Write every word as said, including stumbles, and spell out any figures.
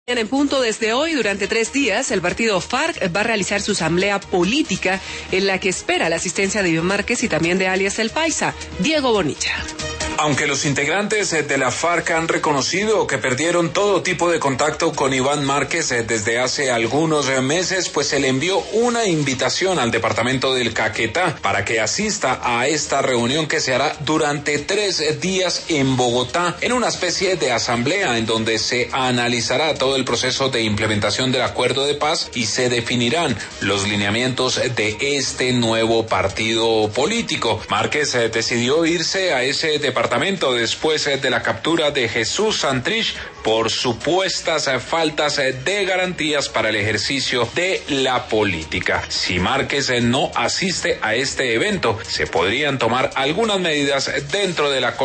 En punto desde hoy, durante tres días, el partido FARC va a realizar su asamblea política en la que espera la asistencia de Iván Márquez y también de alias El Paisa, Diego Bonilla. Aunque los integrantes de la FARC han reconocido que perdieron todo tipo de contacto con Iván Márquez desde hace algunos meses, pues se le envió una invitación al departamento del Caquetá para que asista a esta reunión que se hará durante tres días en Bogotá, en una especie de asamblea en donde se analizará todo el proceso de implementación del acuerdo de paz y se definirán los lineamientos de este nuevo partido político. Márquez eh, decidió irse a ese departamento después de la captura de Jesús Santrich por supuestas faltas de garantías para el ejercicio de la política. Si Márquez no asiste a este evento, se podrían tomar algunas medidas dentro de la